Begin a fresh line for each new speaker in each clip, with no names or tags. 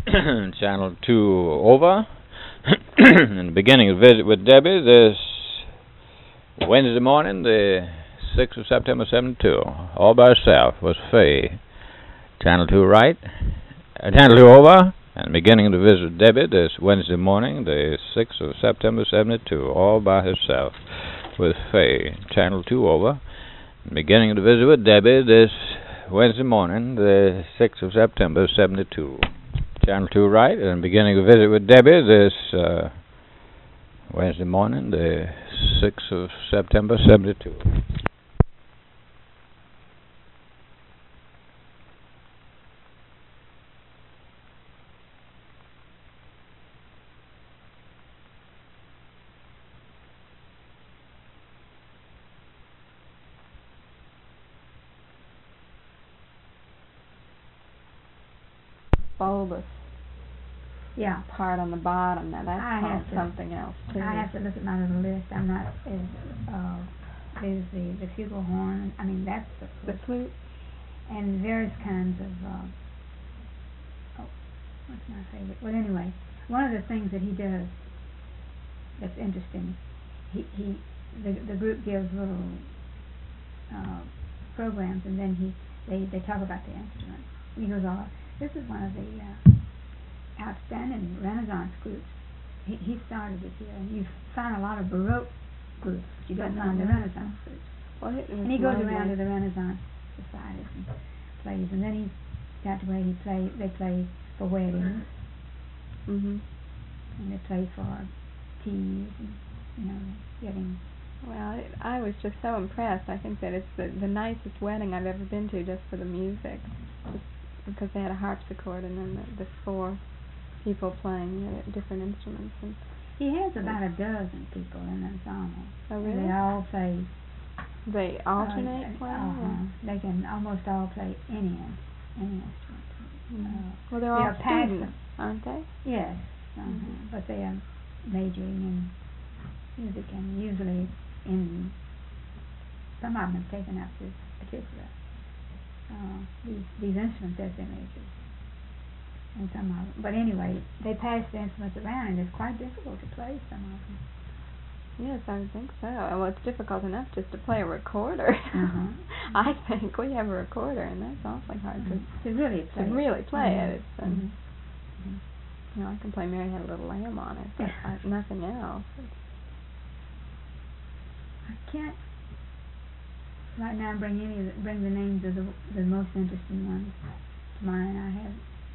Channel 2 over. In the beginning of Visit with Debbie this Wednesday morning, the 6th of September 72. All by herself was Faye. Channel 2 right. Channel 2 over. And the beginning of the Visit with Debbie this Wednesday morning, the 6th of September 72. All by herself was Faye. Channel 2 over. And the beginning of the Visit with Debbie this Wednesday morning, the 6th of September 72. Channel 2 right, and beginning a visit with Debbie this Wednesday morning, the 6th of September 72.
Bulbous.
Yeah.
Part on the bottom. Now that's called something else too.
I have to look at my little list. I'm not as there's the flugelhorn. I mean that's
the flute.
And various kinds of what's my favorite? Well, anyway, one of the things that he does that's interesting. The group gives little programs, and then they talk about the instruments. He goes on. This is one of the outstanding Renaissance groups. He started it here, and you find a lot of Baroque groups, but you don't find the Renaissance groups.
Well,
and he goes around to the Renaissance societies and plays, and then he's got to where they play for weddings, and they play for teas, and getting.
Well, I was just so impressed. I think that it's the nicest wedding I've ever been to, just for the music. Because they had a harpsichord and then the four people playing different instruments. And
he has about a dozen people in the ensemble.
Oh, really?
And they all play.
They alternate playing?
They can almost all play any instrument.
Well, they're all students, aren't they?
Yes. But they are majoring in music, and usually some of them have taken up this particular these instruments as their majors, and some of them. But anyway, they pass the instruments around, and it's quite difficult to play some of them.
Yes, I would think so. Well, it's difficult enough just to play a recorder. I think we have a recorder, and that's awfully hard
to really play
it. It's you know, I can play Mary Had a Little Lamb on it, but nothing else.
I can't. Right now, bring the names of the most interesting ones to mind.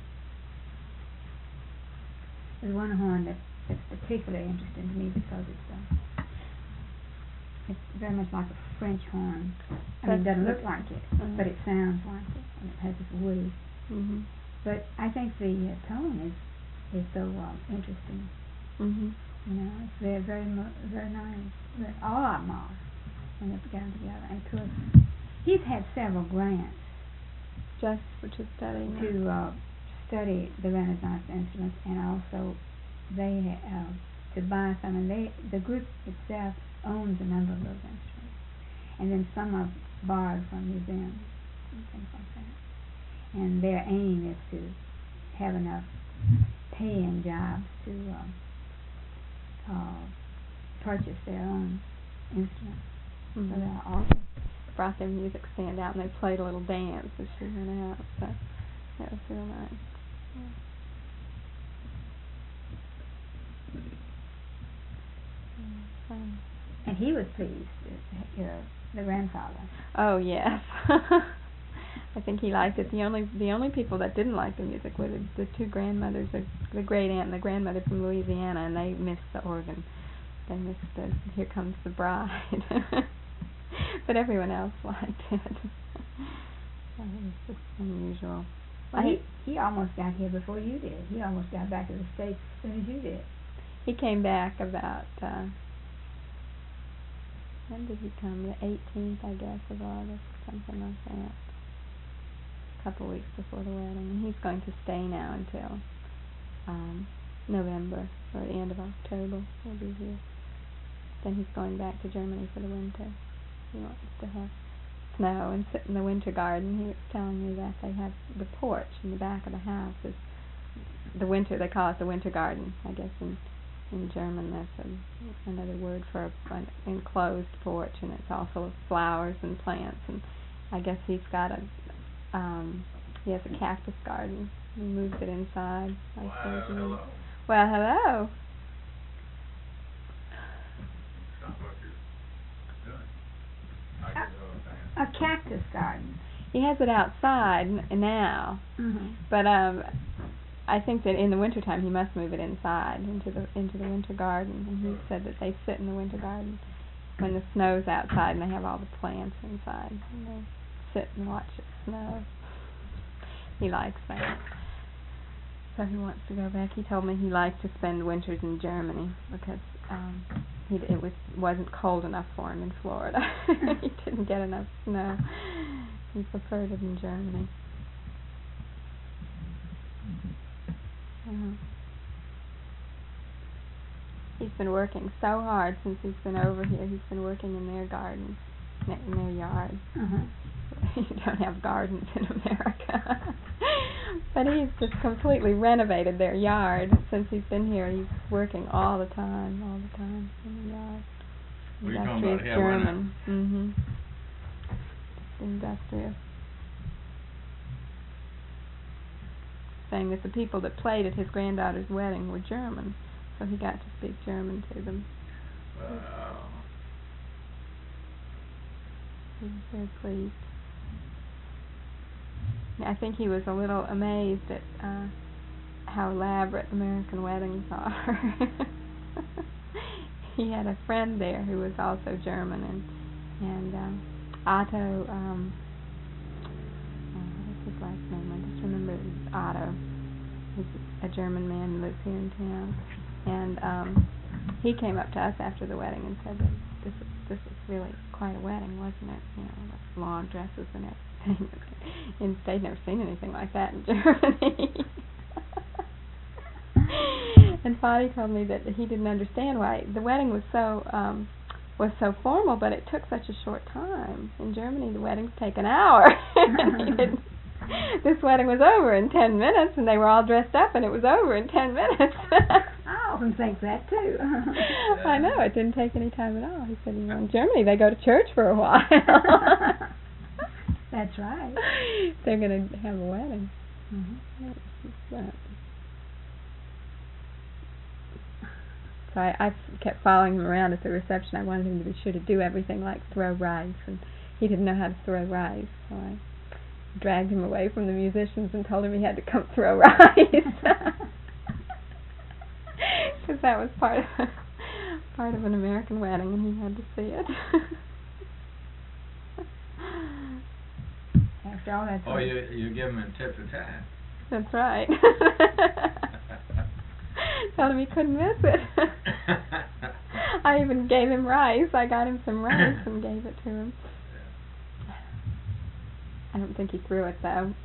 There's one horn that's particularly interesting to me because it's very much like a French horn. I mean, it doesn't look like it, but it sounds like it, and it has this woody. But I think the tone is so interesting. You know, it's very nice. All of them are. When they got together, and of course, he's had several grants
just to study
the Renaissance instruments, and also they to buy some. And the group itself owns a number of those instruments, and then some are borrowed from museums and things like that. And their aim is to have enough paying jobs to purchase their own instruments. So they also
brought their music stand out, and they played a little dance as she went out. So that was real nice.
And he was pleased, the grandfather.
Oh yes, I think he liked it. The only people that didn't like the music were the two grandmothers, the great aunt and the grandmother from Louisiana, and they missed the organ. They missed the Here Comes the Bride. But everyone else liked it. So it was just unusual.
Well, he almost got here before you did. He almost got back to the States as soon as you did.
He came back about, when did he come? The 18th, I guess, of August, something like that. A couple weeks before the wedding. And he's going to stay now until November, or the end of October. He'll be here. Then he's going back to Germany for the winter. He wants to have snow and sit in the winter garden. He was telling me that they have the porch in the back of the house is the winter. They call it the winter garden, I guess in German. That's another word for an enclosed porch, and it's all full of flowers and plants. And I guess he's got he has a cactus garden. He moves it inside.
Hello.
Well, hello.
Sounds like you're doing. I get the whole thing.
A cactus garden.
He has it outside now, but I think that in the wintertime he must move it inside into the winter garden. And he said that they sit in the winter garden when the snow's outside and they have all the plants inside. And they sit and watch it snow. He likes that. So he wants to go back. He told me he liked to spend winters in Germany because it wasn't cold enough for him in Florida. He didn't get enough snow. He preferred it in Germany. He's been working so hard since he's been over here. He's been working in their garden, in their yard. You don't have gardens in America. But he's just completely renovated their yard since he's been here. He's working all the time in the yard.
What are you talking about?
German. Industrious. Saying that the people that played at his granddaughter's wedding were German, so he got to speak German to them.
Wow.
He was very pleased. I think he was a little amazed at how elaborate American weddings are. He had a friend there who was also German, and Otto, what's his last name? I just remember it was Otto. He's a German man who lives here in town, and he came up to us after the wedding and said that this was really quite a wedding, wasn't it? You know, with long dresses and everything. They'd never seen anything like that in Germany. And Fadi told me that he didn't understand why the wedding was so formal, but it took such a short time. In Germany, the weddings take an hour. This wedding was over in 10 minutes, and they were all dressed up, and it was over in 10 minutes.
I often think that, too.
I know, it didn't take any time at all. He said, in Germany, they go to church for a while.
That's right.
They're going to have a wedding. So I kept following him around at the reception. I wanted him to be sure to do everything like throw rice, and he didn't know how to throw rice, so I dragged him away from the musicians and told him he had to come throw rice. Because that was part of an American wedding, and he had to see it.
After all that.
Oh, you give him a tip of time.
That's right. Told him he couldn't miss it. I even gave him rice. I got him some rice and gave it to him. I don't think he threw it, though.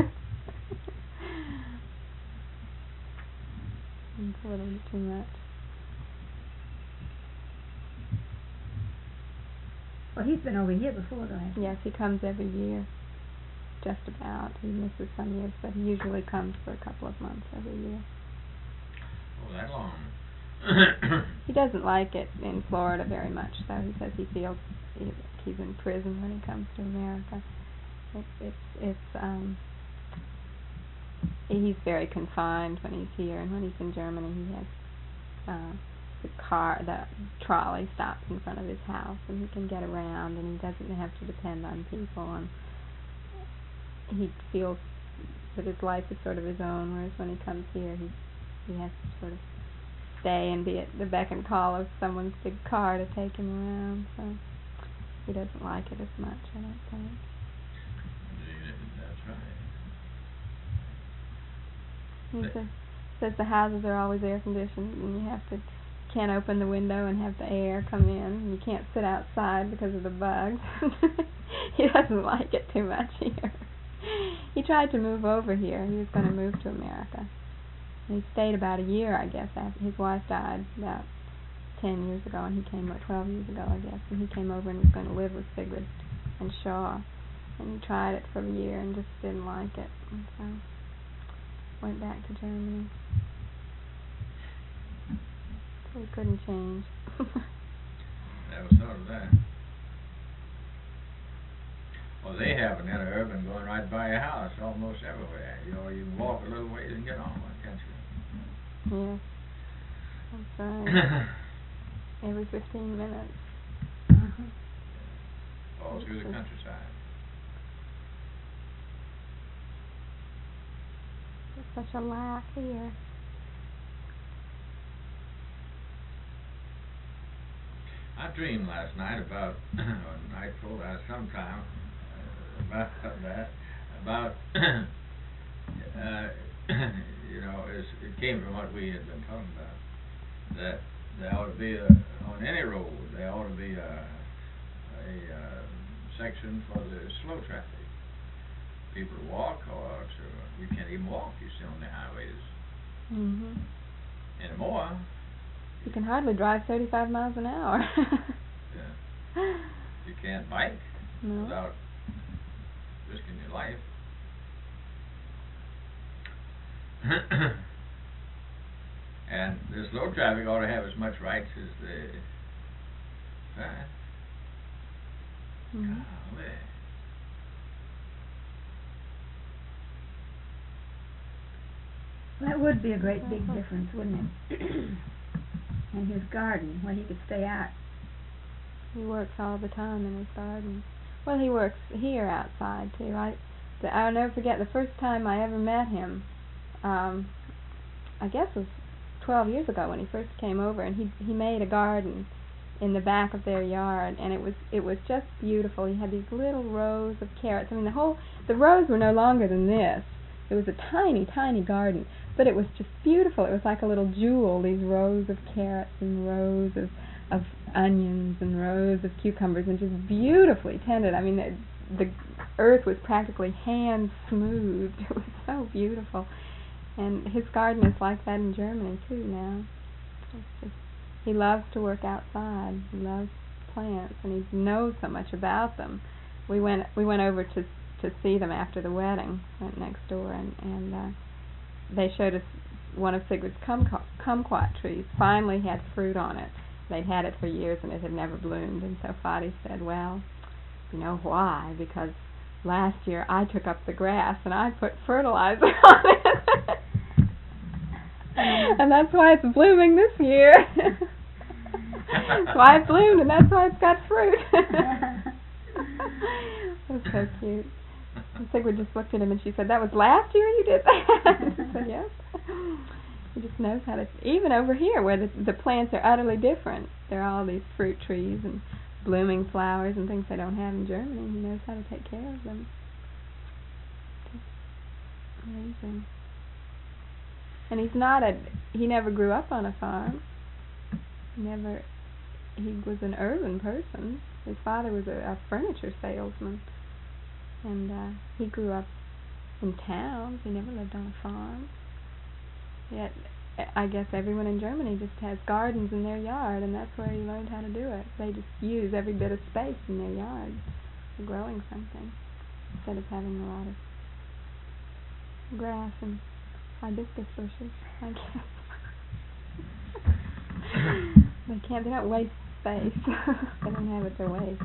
It's a little too much.
Well, he's been over here before, though, hasn't he?
Yes, he comes every year. Just about. He misses some years, but he usually comes for a couple of months every year.
Oh, that long.
He doesn't like it in Florida very much, though. He says he feels he's in prison when he comes to America. He's very confined when he's here, and when he's in Germany, he has the trolley stops in front of his house, and he can get around, and he doesn't have to depend on people, and he feels that his life is sort of his own, whereas when he comes here, he has to sort of stay and be at the beck and call of someone's big car to take him around, so he doesn't like it as much, I don't think.
That's right.
He says the houses are always air conditioned, and you can't open the window and have the air come in, and you can't sit outside because of the bugs. He doesn't like it too much here. He tried to move over here. He was going to move to America. And he stayed about a year, I guess, after his wife died about 10 years ago, and he came, 12 years ago, I guess, and he came over and was going to live with Sigrid and Shaw. And he tried it for a year and just didn't like it. And so went back to Germany. So he couldn't change.
Never thought of that. Well, they have an interurban going right by your house almost everywhere. You know, you can walk a little ways and get on one, can't you?
Yes. That's right. Every 15 minutes.
All through the countryside.
There's such a lack here.
I dreamed last night about, or nightful last sometime, about that, about, you know, it came from what we had been talking about, that there ought to be on any road, there ought to be a section for the slow traffic. People to walk, or you can't even walk, you see, on the highways.
Mhm.
Anymore.
You can hardly drive 35 miles an hour.
Yeah. You can't bike without risking your life. And the slow traffic ought to have as much rights as the fast.
Mhm.
Golly.
That would be a great big difference, wouldn't it? In his garden, where he could stay out.
He works all the time in his garden. Well, he works here outside too. I'll never forget the first time I ever met him. I guess it was 12 years ago when he first came over, and he made a garden in the back of their yard, and it was just beautiful. He had these little rows of carrots. I mean, the rows were no longer than this. It was a tiny, tiny garden, but it was just beautiful. It was like a little jewel, these rows of carrots and rows of onions and rows of cucumbers, and just beautifully tended. I mean, the earth was practically hand smoothed. It was so beautiful. And his garden is like that in Germany too now. It's just, he loves to work outside. He loves plants, and he knows so much about them. We went over to see them after the wedding. Went next door, and they showed us one of Sigrid's kumquat trees. Finally had fruit on it. They'd had it for years, and it had never bloomed. And so Fadi said, "Well, you know why? Because last year I took up the grass and I put fertilizer on it." And that's why it's blooming this year. That's why it bloomed, and that's why it's got fruit. It was so cute. And Sigrid just looked at him and she said, "That was last year you did that?" He said, "Yes." He just knows how to, even over here where the plants are utterly different. There are all these fruit trees and blooming flowers and things they don't have in Germany. He knows how to take care of them. Just amazing. And he never grew up on a farm. He was an urban person. His father was a furniture salesman. And he grew up in towns. He never lived on a farm. Yet, I guess everyone in Germany just has gardens in their yard, and that's where he learned how to do it. They just use every bit of space in their yard for growing something, instead of having a lot of grass and hibiscus bushes, I guess. They don't waste space. They don't have it to waste.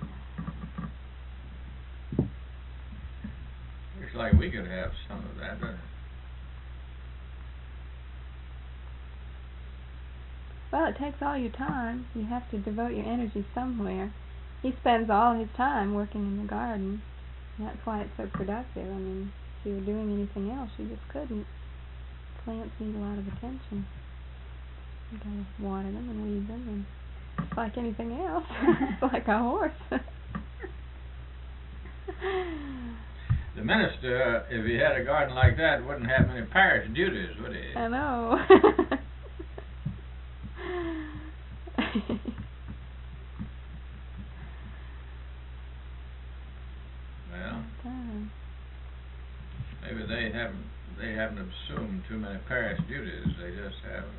Looks like we could have some of that, doesn't it?
Well, it takes all your time. You have to devote your energy somewhere. He spends all his time working in the garden. And that's why it's so productive. I mean, if you were doing anything else, you just couldn't. Plants need a lot of attention. You gotta water them and weed them, and it's like anything else. It's like a horse.
The minister, if he had a garden like that, wouldn't have many parish duties, would he?
I know.
Well, maybe they haven't assumed too many parish duties. They just haven't.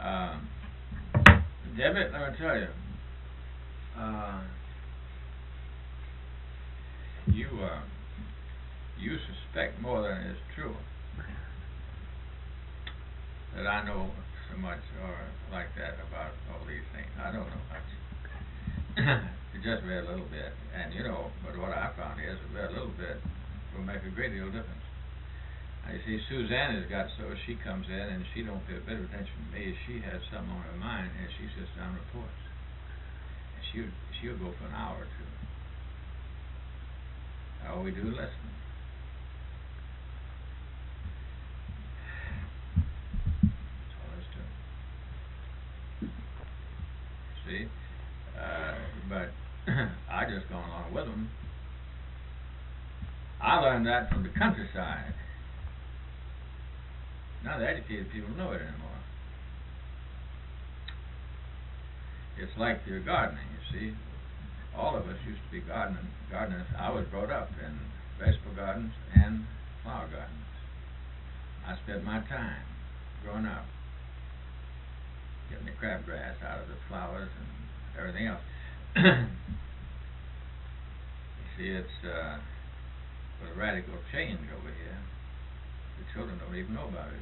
Debbie, let me tell you, you suspect more than is true that I know so much or like that about all these things. I don't know much. Just read a little bit, and but what I found is read a little bit will make a great deal of difference. You see, Suzanne has got so she comes in and she don't pay a bit of attention to me. She has something on her mind and she sits down and reports. And she'll go for an hour or two. All we do is listen. That's all there is to it. See? But I just gone along with them. I learned that from the countryside. Now the educated people know it anymore. It's like your gardening, you see. All of us used to be gardeners. I was brought up in vegetable gardens and flower gardens. I spent my time growing up getting the crabgrass out of the flowers and everything else. You see, it's a radical change over here. The children don't even know about it.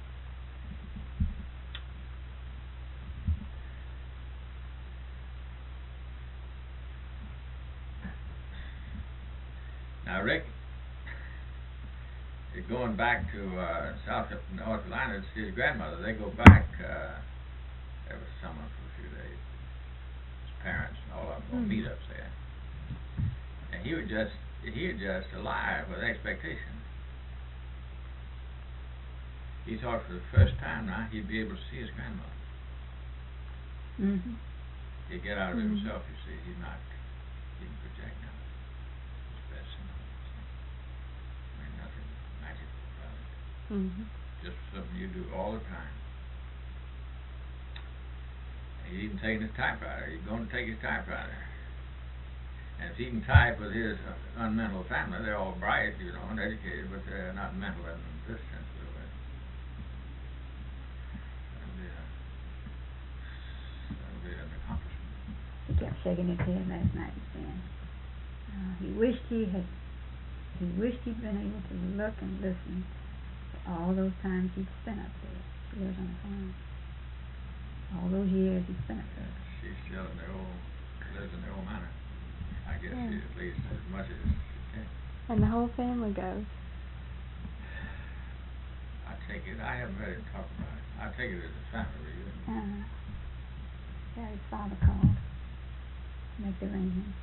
Now, Rick, you're going back to North Carolina to see his grandmother. They go back every summer for a few days. His parents and all of them will meet up there. And he was just alive with expectation. He thought for the first time now he'd be able to see his grandmother.
Mm-hmm.
He'd get out of himself, you see. He can project now. Nothing magical about it. Just something you do all the time. He's even taking his typewriter. He's going to take his typewriter. And if he can type with his unmental family, they're all bright, and educated, but they're not mental in this sense of the word. That'll be an accomplishment.
He kept shaking his head last night and saying he wished he'd been able to look and listen to all those times he'd spent up there. He lives on the farm. All those years he spent up there.
She's still lives in the old manor. I guess she at least as much as she can.
And the whole family goes.
I take it, I haven't heard him talk about it. I take it as a family reunion.
Yeah, his father called. Make the arrangements.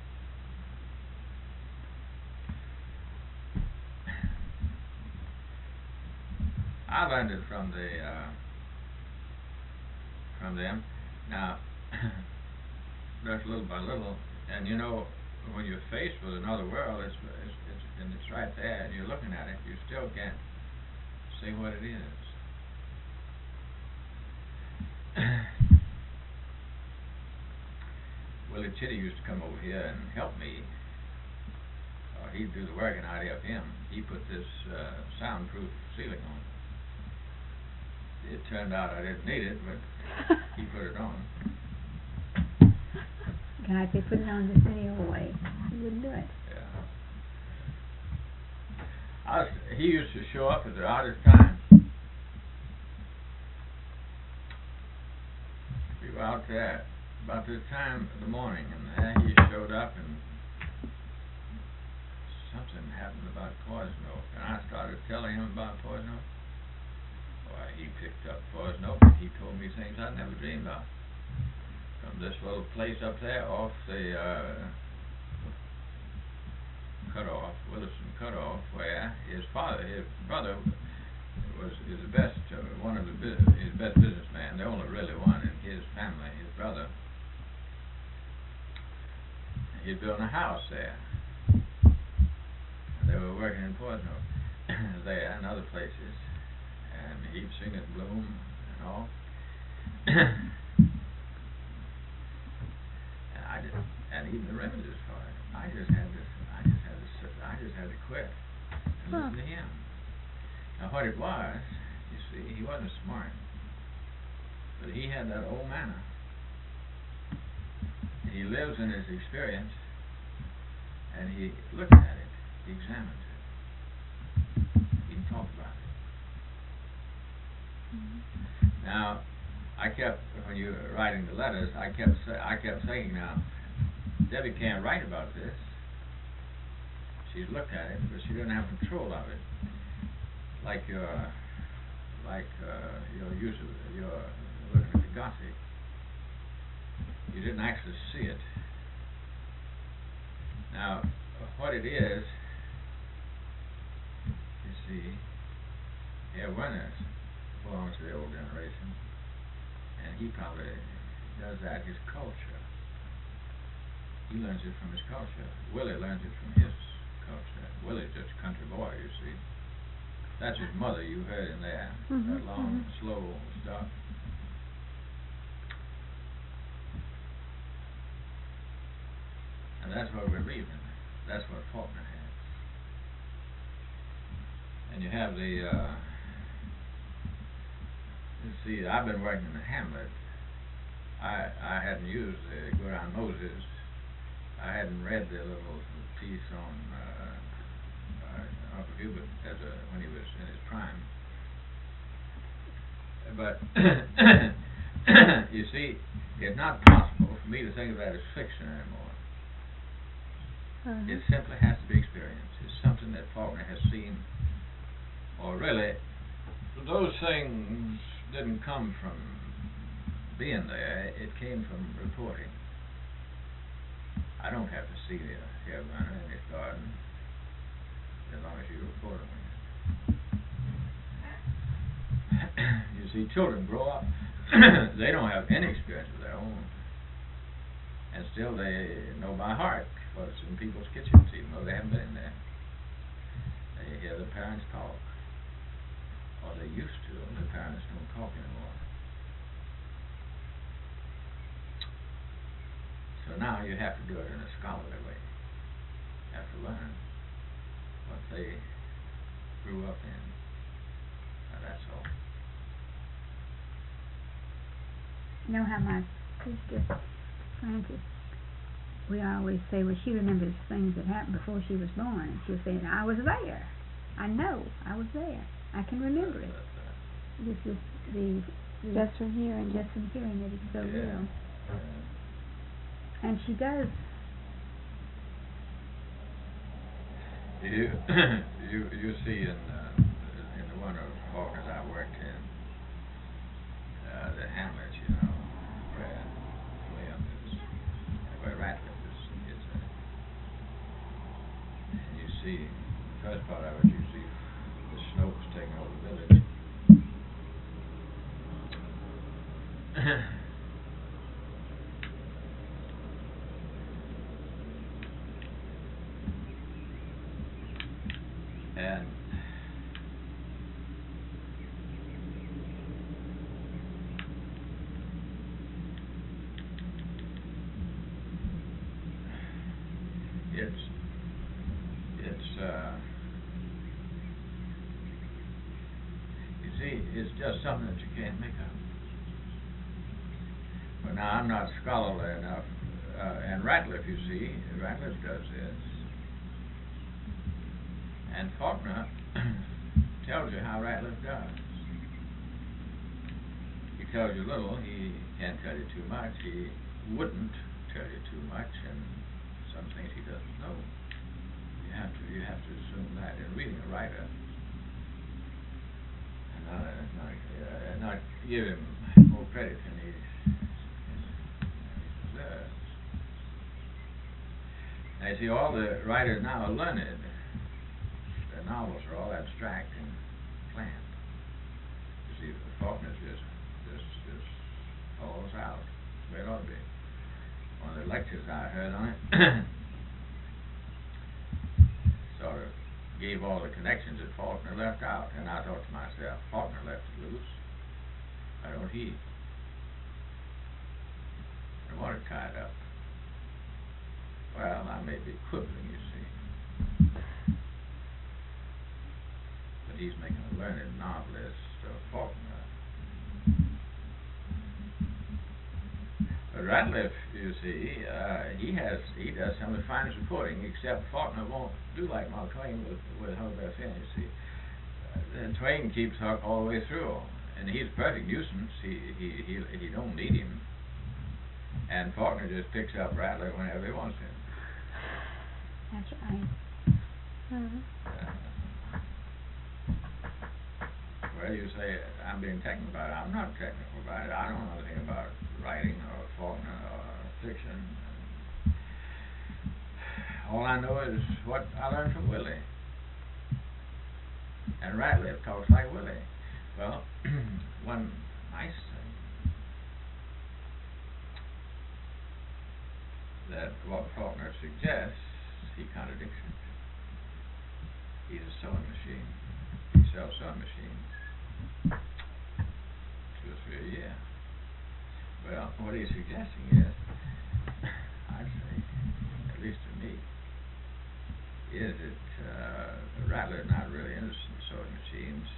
I learned it from them. Now, that's little by little, and when you're faced with another world, it's right there, and you're looking at it. You still can't see what it is. Willie Chitty used to come over here and help me. He'd do the work, and I'd help him. He put this soundproof ceiling on. It turned out I didn't need it, but he put it on.
God, they put it on just any old way. He wouldn't do it.
Yeah. He used to show up at the oddest time. We were out there about this time of the morning, and there he showed up, and something happened about poison oak, and I started telling him about poison oak. Why, he picked up poison oak, and he told me things I'd never dreamed of. From this little place up there off the cutoff, Williston Cutoff, where his brother is the best, his best businessman, the only really one in his family, his brother. He'd built a house there. And they were working in Poison Oak there and other places. And he'd seen it bloom and all. And even the remedies for it. I just had to quit and listen to him. Now what it was, you see, he wasn't smart. But he had that old manner. He lives in his experience, and he looks at it, he examines it, he can talk about it.
Mm-hmm.
Now, I kept, when you were writing the letters, I kept saying, now, Debbie can't write about this. She's looked at it, but she doesn't have control of it. Like you're looking at the Gothic. You didn't actually see it. Now, what it is, you see, Herr Werner belongs to the old generation, and he probably does that, his culture. He learns it from his culture. Willie learns it from his culture. Willie's just a country boy, you see. That's his mother you heard in there, that long, slow stuff. And that's what we're reading. That's what Faulkner had. And you have the, you see, I've been working in the Hamlet. I hadn't used the Good on Moses. I hadn't read the little piece on Uncle Hubert when he was in his prime. But you see, it's not possible for me to think of that as fiction anymore. It simply has to be experienced. It's something that Faulkner has seen, or really, those things didn't come from being there. It came from reporting. I don't have to see the Herr Werner in his garden as long as you report on it. You see, children grow up. They don't have any experience of their own, and still they know by heart what's in people's kitchens, even though they haven't been in there. They hear their parents talk, or they used to. The parents don't talk anymore. So now you have to do it in a scholarly way. You have to learn what they grew up in. Now that's all.
You know how my sister Frances, we always say, well, she remembers things that happened before she was born, and she'll say, I was there. I know, I was there. I can remember it. This is the
just from hearing
it, it's so
Yeah.
real. And she does.
You see in the one of Faulkner's I worked in, the Hamlet, you know, where William is, where Ratcliffe is and you see the first part of it, you see the Snopes taking over the village. And you see, it's just something that you can't make up. But now I'm not scholarly enough, and Ratcliffe, you see, Ratcliffe does this. And Faulkner tells you how Ratcliffe does. He tells you little, he can't tell you too much, he wouldn't tell you too much, and some things he doesn't know. You have to assume that in reading a writer, and not give him more credit than he deserves. Now you see, all the writers now are learned. Their novels are all abstract and planned. You see, Faulkner just falls out where it ought to be. One of the lectures I heard on it sort of gave all the connections that Faulkner left out, and I thought to myself, Faulkner left it loose. Why don't he? I want it tied up. Well, I may be quibbling, you see. But he's making a learned novelist, Faulkner. But Ratliff, you see, he does some of the finest reporting, except Faulkner won't do like Mark Twain with Huck Finn, you see. And Twain keeps Huck all the way through, and he's a perfect nuisance. He don't need him. And Faulkner just picks up Ratliff whenever he wants him.
That's right.
Well, you say I'm being technical about it. I'm not technical about it. I don't know anything about writing or Faulkner or fiction. All I know is what I learned from Willie. And Ratliff talks like Willie. Well, one nice thing that what Faulkner suggests, he contradicts it. He's a sewing machine. He sells sewing machines. 2 or 3 a year. Well, what he's suggesting is, I'd say, at least to me, is that Ratliff not really interested in sewing machines.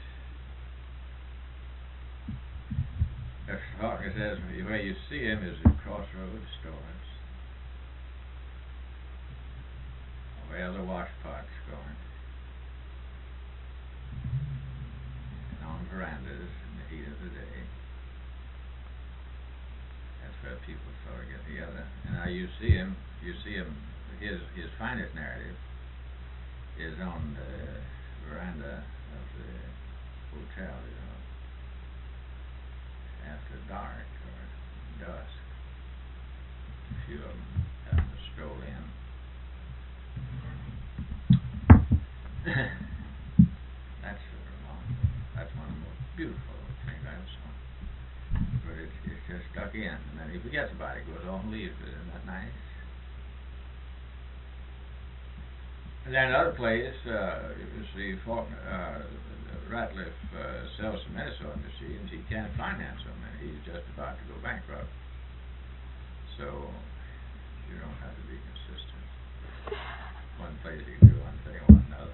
As Faulkner says, where you see him is at crossroads stores, where the wash pot's going, and on verandas in the heat of the day. That's where people sort of get together. And now you see him, his finest narrative is on the veranda of the hotel, you know, after dark or dusk. A few of them happen to stroll in. That's that's one of the most beautiful things I've seen. But it's just stuck in, and then he forgets about it, goes off and leaves it. Isn't that nice? And then other plays, you see, Ratliff sells some Minnesota machines. He can't finance them, and he's just about to go bankrupt. So you don't have to be consistent. One place you can do one thing, one another.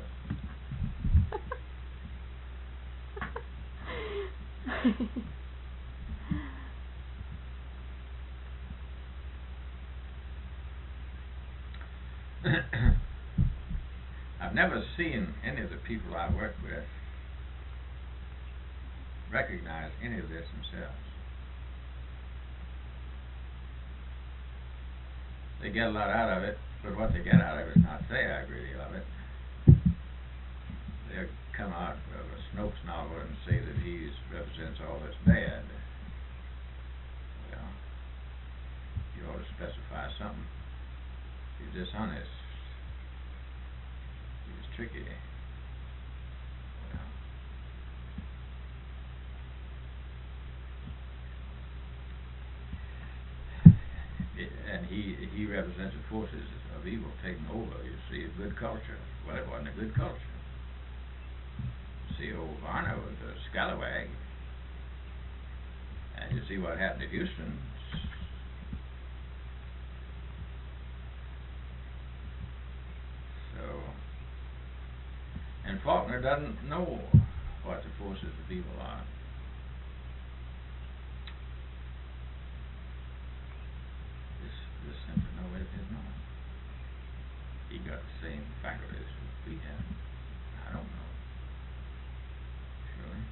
I've never seen any of the people I work with recognize any of this themselves. They get a lot out of it, but what they get out of it is not say I really love it. They'll come out of a Snopes novel and say that he represents all that's bad. Well, you ought to specify something. He's dishonest. He's tricky. Well, and he represents the forces of evil taking over. You see, a good culture. Well, it wasn't a good culture. See, old Varner was a scalawag. And you see what happened to Houston. So, and Faulkner doesn't know what the forces of evil are. This simply no way of his knowing. He got the same faculties as we have. I don't know. Surely.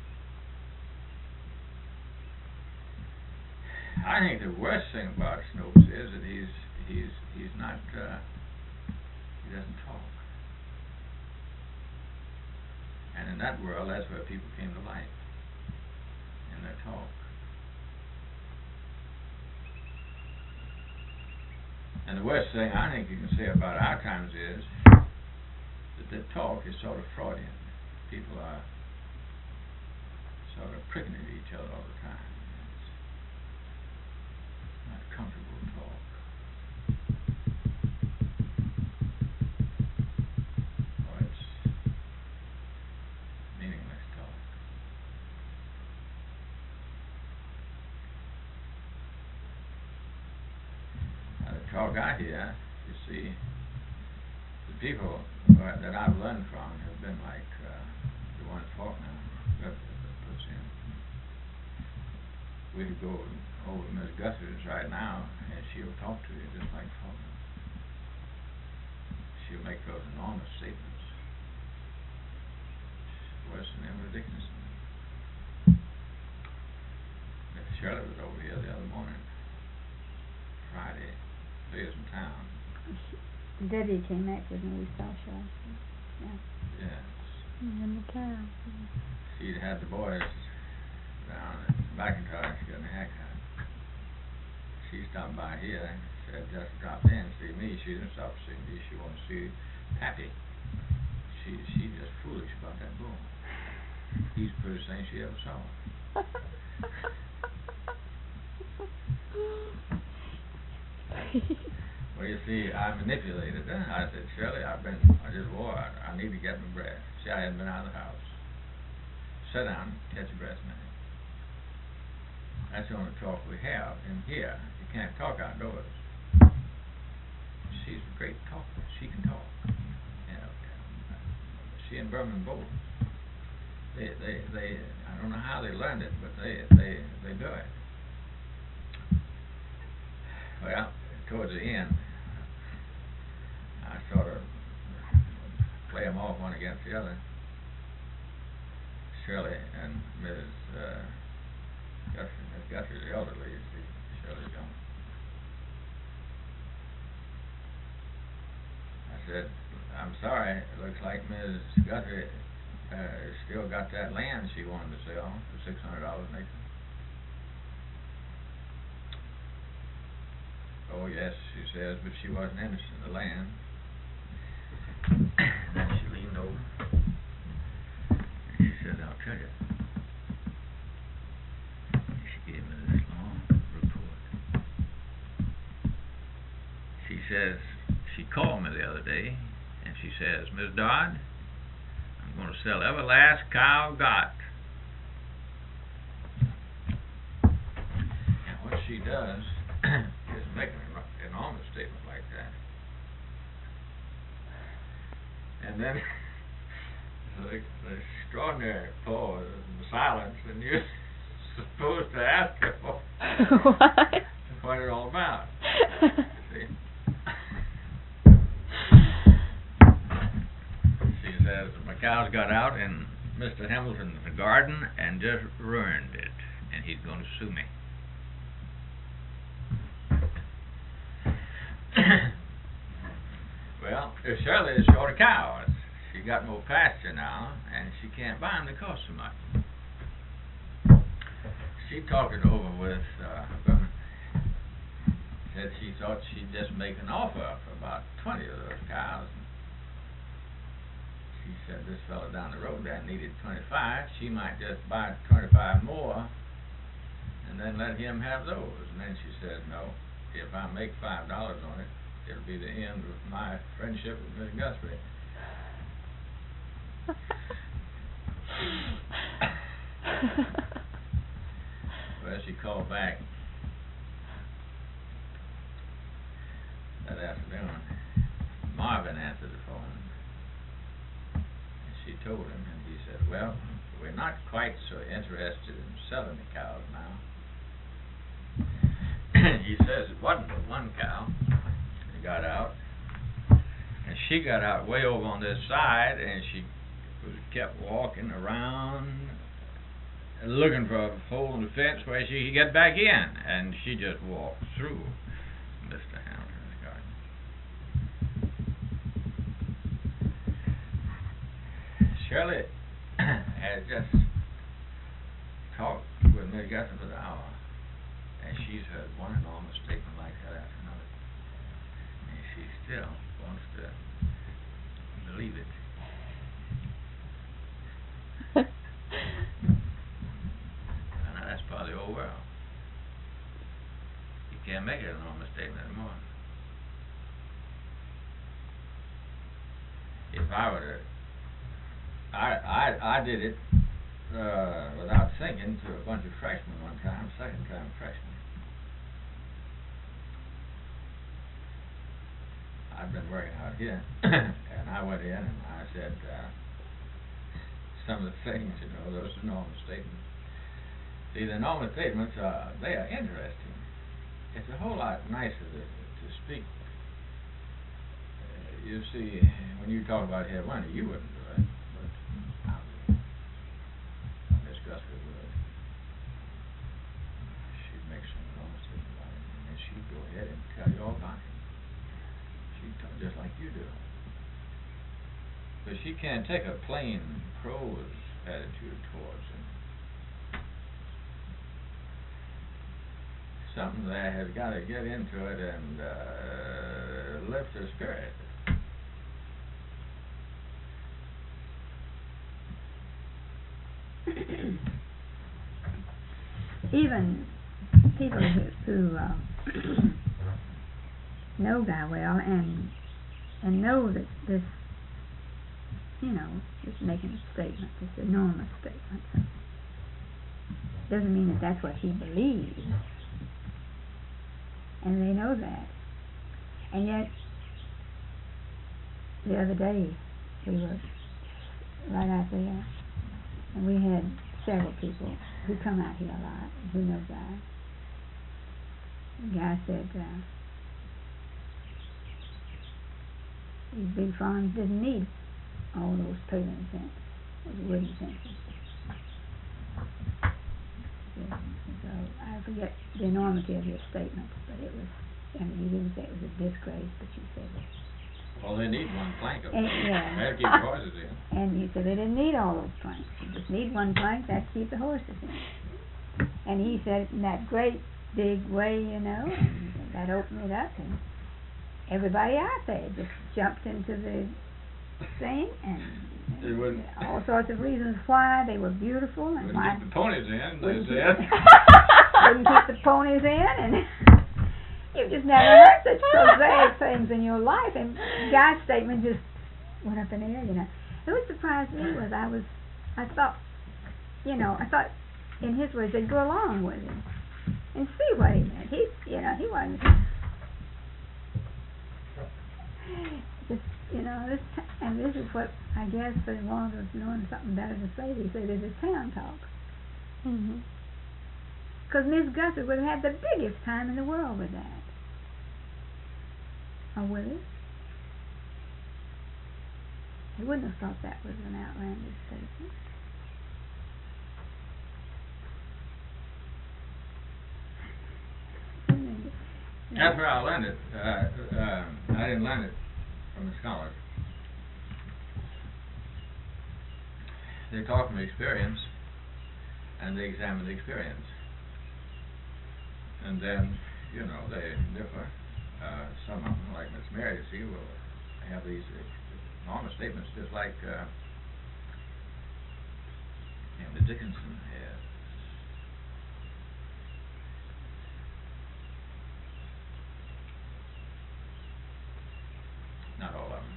I think the worst thing about Snopes is that he's not he doesn't talk. And in that world, that's where people came to life, in their talk. And the worst thing I think you can say about our times is that the talk is sort of Freudian. People are sort of pricking at each other all the time. It's not comfortable talk. Or it's meaningless talk. The talk I hear, you see, the people that I've learned from have been like the one Faulkner puts in, we could go over to Miss Guthrie's right now, and she'll talk to you just like talking. She'll make those enormous statements. Worse than Emily Dickinson. Miss Shirley was over here the other morning, Friday. She was in town.
Debbie came back with me. We saw Shirley. Yeah.
Yes.
And the cow.
She'd had the boys down at McIntosh getting a haircut. She stopped by here, said just drop in and see me. She didn't stop to see me. She wanted to see Pappy. She just foolish about that bull. He's the prettiest thing she ever saw. Well, you see, I manipulated her. I said, Shirley, I just wore out. I need to get my breath. See, I hadn't been out of the house. Sit down, catch your breath a minute. That's the only talk we have in here. You can't talk outdoors. She's a great talker. She can talk. She and Berman both. They I don't know how they learned it, but they do it. Well, towards the end, I sort of play them off one against the other. Shirley and Miss Guthrie. Miss Guthrie's the elderly, you see. Shirley's young. I said, I'm sorry, it looks like Miss Guthrie still got that land she wanted to sell for $600 an acre. Oh yes, she says, but she wasn't interested in the land. Then she leaned over and she said, I'll tell you. She gave me this long report. She says, she called me the other day and she says, Miss Dodd, I'm going to sell every last cow I've got. And what she does is make an enormous statement like that. And then the extraordinary pause and the silence, and you're supposed to ask her what it's all about. See? She says, my cows got out in Mr. Hamilton's garden and just ruined it, and he's going to sue me. Well, Shirley is short of cows. She got more pasture now, and she can't buy them. They cost so much. She talked it over with Berman. Said she thought she'd just make an offer for about 20 of those cows. She said this fellow down the road there needed 25. She might just buy 25 more, and then let him have those. And then she said, no, if I make $5 on it, it'll be the end of my friendship with Miss Guthrie. Well, she called back that afternoon. Marvin answered the phone. And she told him, and he said, well, we're not quite so interested in selling the cows now. He says it wasn't but one cow. Got out, and she got out way over on this side, and she kept walking around looking for a hole in the fence where she could get back in, and she just walked through Mr. Hamilton's garden. Shirley had just talked with Miss Guthrie for an hour, and she's heard one enormous statement like that after another. She still wants to believe it. And that's probably the whole world. You can't make it an enormous statement anymore. If I were to, I did it without thinking to a bunch of freshmen one time, second-time freshmen. I've been working out here, and I went in and I said some of the things, those enormous statements. See, the normal statements they are interesting. It's a whole lot nicer to speak. You see, when you talk about have money, you wouldn't do it, but Miss Guthrie would. She'd make some normal statement about it, and then she'd go ahead and tell you all about it. She'd talk just like you do. But she can't take a plain prose attitude towards it. Something that has got to get into it and lift her spirit.
Even people who know Guy well and know that this, just making a statement, this enormous statement, doesn't mean that that's what he believes. And they know that. And yet, the other day, we were right out there, and we had several people who come out here a lot, who know Guy. The guy said, these big farms didn't need all those paling fences, those wooden fences. So I forget the enormity of your statement, but it was, you didn't say it was a disgrace, but you said it.
Well, they need one plank of it.
Yeah.
That'll keep the horses in.
And you said they didn't need all those planks. You just need one plank, that'd keep the horses in. And he said in that great big way, and that opened it up, and everybody out there just jumped into the thing, and all sorts of reasons why they were beautiful and why
keep the ponies in, they said.
Wouldn't keep the ponies in, and you've just never heard such prosaic things in your life. And Guy's statement just went up in the air, It what surprised me was I thought in his words they'd go along with him and see what he meant. He wasn't just, this is what I guess for the want of knowing something better to say, he said this is town talk. Because Miss Guthrie would have had the biggest time in the world with that. Or would it? He wouldn't have thought that was an outlandish statement.
That's where I learned it. I didn't learn it from the scholars. They talk from experience, and they examine the experience. And then, they differ. Some of them, like Miss Mary, will have these enormous statements, just like Emily Dickinson had. Not all of them.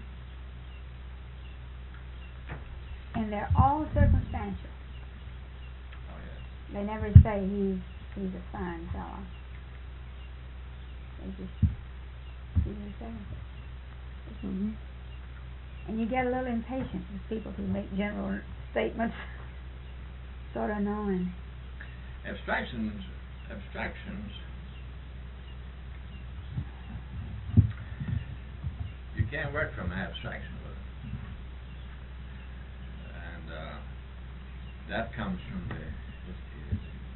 And they're all circumstantial.
Oh, yes.
They never say he's a fine fellow. They just say. And you get a little impatient with people who make general statements, sort of knowing.
Abstractions. You can't work from abstraction with it. And that comes from the educated.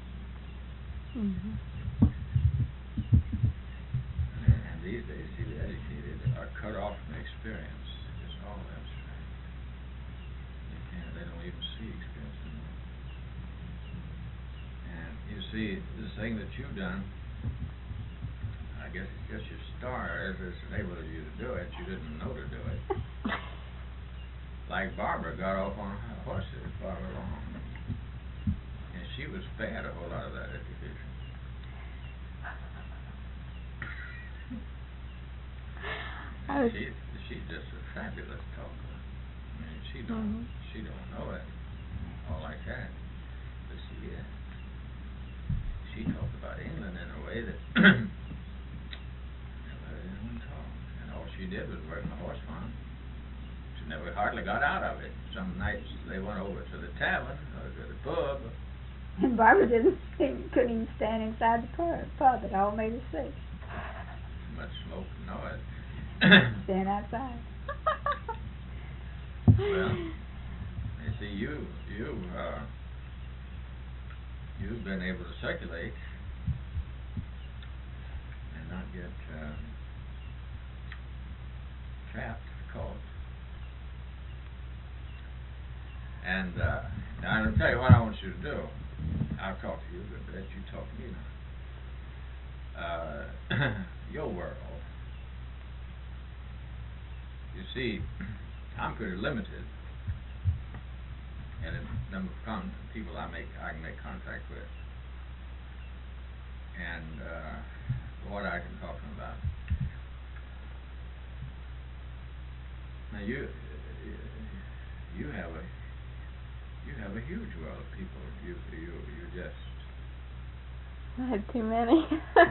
And these days, see, the educated are cut off from experience. It's all abstract. They don't even see experience anymore. And you see, this thing that you've done, I guess it's just your stars that's enabled you to do it. You didn't know to do it. Like Barbara got off on horses, Barbara Long. And she was spared a whole lot of that education. She's just a fabulous talker. I mean, she don't know it all like that, but she is. She talked about England in a way that anyone talked, and all she did was work on a horse farm. She never hardly got out of it. Some nights they went over to the tavern or to the pub,
And Barbara couldn't even stand inside the pub. It all made her sick.
Too much smoke and noise.
Stand outside.
Well, you see, you've been able to circulate and not get trapped, caught. And now I'll tell you what I want you to do. I'll talk to you a good bit. You talk to me now. Your world. You see, I'm pretty limited in the number of people I can make contact with, and what I can talk to them about. Now you have a huge world of people. You just.
I had too many.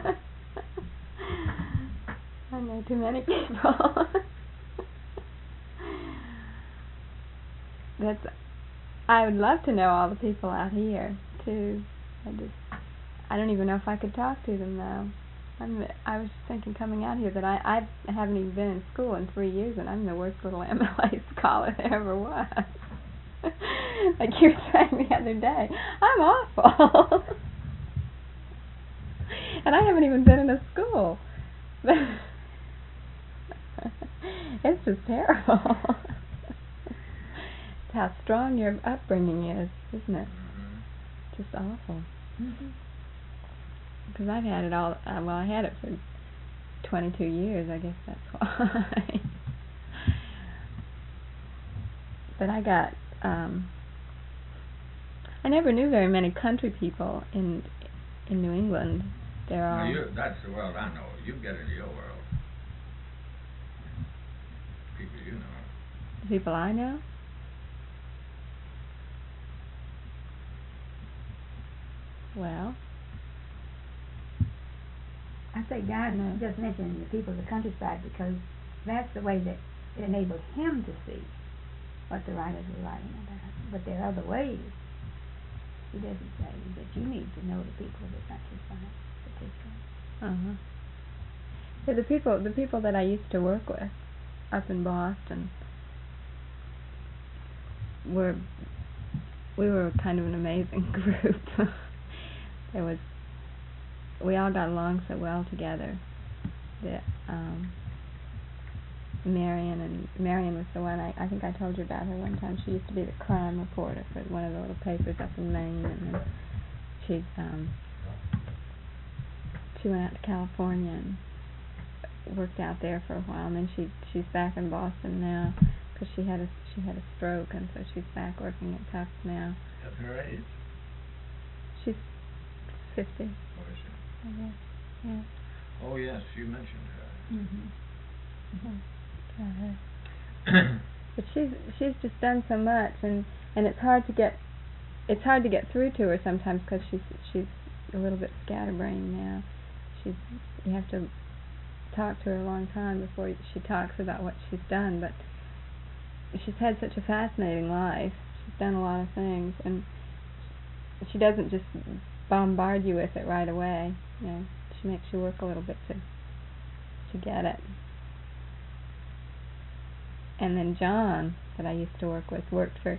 I know too many people. I would love to know all the people out here too. I don't even know if I could talk to them though. I was just thinking coming out here that I haven't even been in school in 3 years, and I'm the worst little MLA scholar there ever was. Like you were saying the other day, I'm awful. And I haven't even been in a school. It's just terrible. It's how strong your upbringing is, isn't it?
Mm-hmm.
Just awful. Because I've had it all, I had it for 22 years, I guess that's why. But I got, I never knew very many country people in New England. They're all...
That's the world I know. You get into your world. People you know.
The people I know? Well...
I say God just mentioned the people of the countryside because that's the way that it enabled him to see what the writers were writing about. But there are other ways. He doesn't say that you need to know the people of the countryside particularly.
Yeah, the people that I used to work with up in Boston we were kind of an amazing group. We all got along so well together. That Marion was the one I think I told you about her one time. She used to be the crime reporter for one of the little papers up in Maine, and then she went out to California and worked out there for a while, and then she's back in Boston now because she had a stroke, and so she's back working at Tufts now.
At her age?
She's 50.
Oh, is she?
I guess. Yeah.
Oh yes, you mentioned her.
But she's just done so much, and it's hard to get through to her sometimes because she's a little bit scatterbrained now. You have to talk to her a long time before she talks about what she's done, but she's had such a fascinating life. She's done a lot of things, and she doesn't just bombard you with it right away. You know, she makes you work a little bit to get it. And then John, that I used to work with, worked for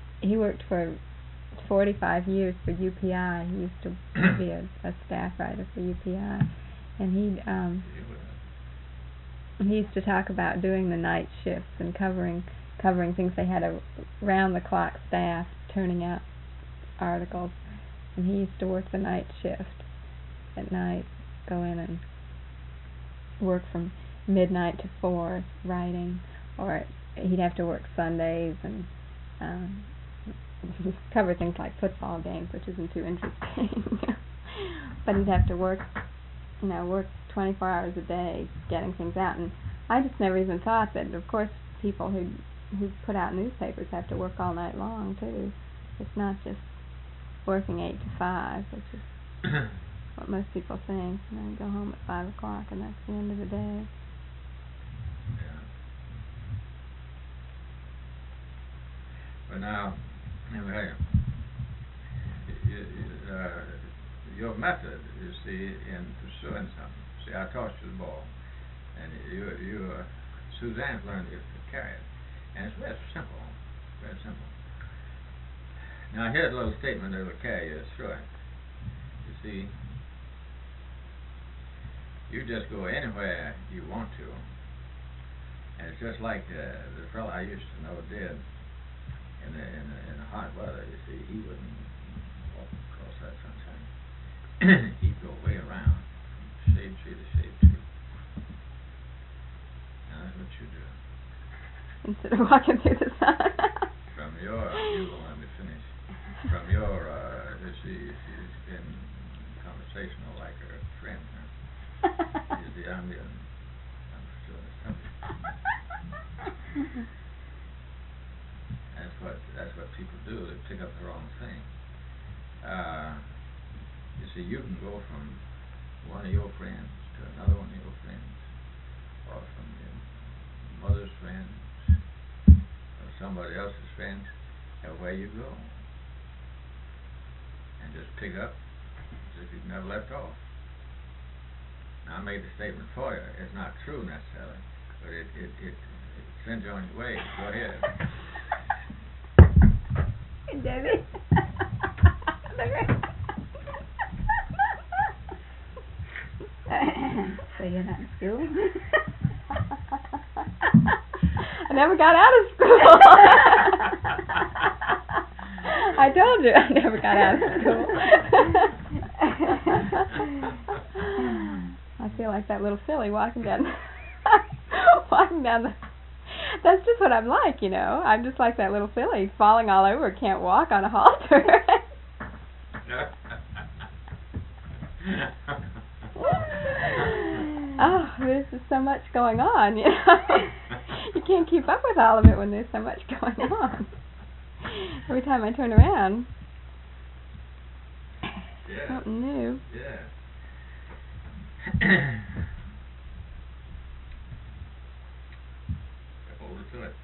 45 years for UPI. He used to be a staff writer for UPI, and he used to talk about doing the night shifts and covering things. They had a round-the-clock staff turning out articles, and he used to work the night shift at night, go in and work from midnight to 4 writing, or he'd have to work Sundays and cover things like football games, which isn't too interesting. But he'd have to work 24 hours a day getting things out, and I just never even thought that, of course, people who put out newspapers have to work all night long too. It's not just working 8 to 5, which is what most people think. You go home at 5 o'clock and that's the end of the day.
Yeah. But now, let me tell you, your method, you see, in pursuing something. See, I tossed you the ball, and Suzanne's learned to carry it, and it's very simple, very simple. Now here's a little statement that will carry you through it. You see, you just go anywhere you want to, and it's just like the fellow I used to know did in the hot weather. You see, he wouldn't walk across that sunshine. He'd go way around, shade tree to shade tree. Now that's what you do.
Instead of walking through the sun.
From your, you will let me finish. From your, she's been conversational like her friend. Huh? You see, I'm still the subject. That's what people do. They pick up the wrong thing. You see, you can go from one of your friends to another one of your friends, or from your mother's friends, or somebody else's friends, everywhere you go, and just pick up as if you've never left off. Now, I made the statement for you. It's not true necessarily, but it sends you on your way. Go ahead.
Debbie. So you're not in school?
I never got out of school. I told you I never got out of school. I feel like that little filly walking down the... That's just what I'm like, you know. I'm just like that little filly, falling all over, can't walk on a halter. Oh, there's just so much going on, you know. You can't keep up with all of it when there's so much going on. Every time I turn around, something new.
Yeah. Hold it to it.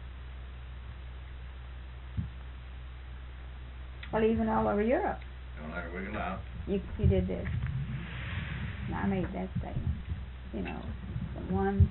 Well, even all over Europe.
Don't let her wiggle out.
You did this. And I made that statement. You know, the one.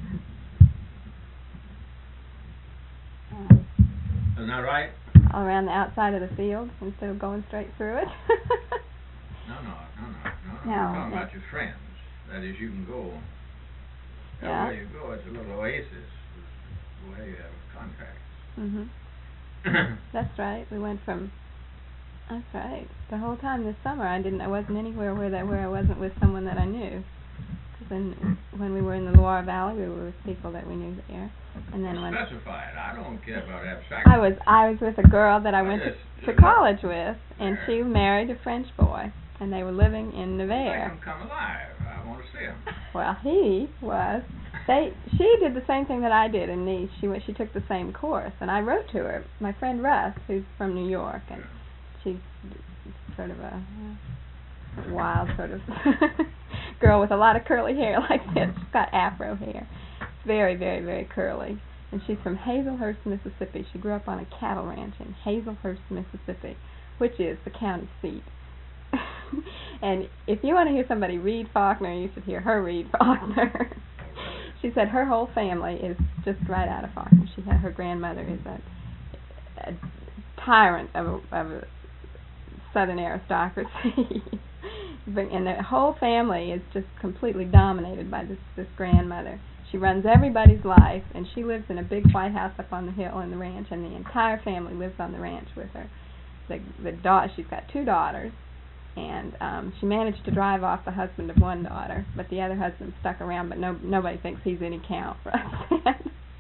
Isn't that right?
All around the outside of the field instead of going straight through it.
No.
No.
I'm talking about your friends. That is, you can go.
Yeah.
Everywhere you go, it's a little oasis. Where you have contacts.
That's right. We went from. That's right. The whole time this summer, I wasn't anywhere where I wasn't with someone that I knew. Because when we were in the Loire Valley, we were with people that we knew there. And then when
specify it. I don't care about abstract.
I was with a girl that I went to college with, and she married a French boy, and they were living in Nevers.
Make him come alive. I want to see him.
Well, he was. She did the same thing that I did in Nice. She took the same course, and I wrote to her. My friend Russ, who's from New York, and she's sort of a wild sort of girl with a lot of curly hair like this. She's got afro hair. It's very, very, very curly. And she's from Hazelhurst, Mississippi. She grew up on a cattle ranch in Hazelhurst, Mississippi, which is the county seat. And if you want to hear somebody read Faulkner, you should hear her read Faulkner. She said her whole family is just right out of Faulkner. Her grandmother is a tyrant of a Southern aristocracy. And the whole family is just completely dominated by this grandmother. She runs everybody's life, and she lives in a big white house up on the hill in the ranch, and the entire family lives on the ranch with her. She's got 2 daughters, and she managed to drive off the husband of one daughter, but the other husband stuck around, but nobody thinks he's any count for us.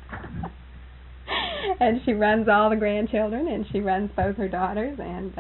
And she runs all the grandchildren, and she runs both her daughters, and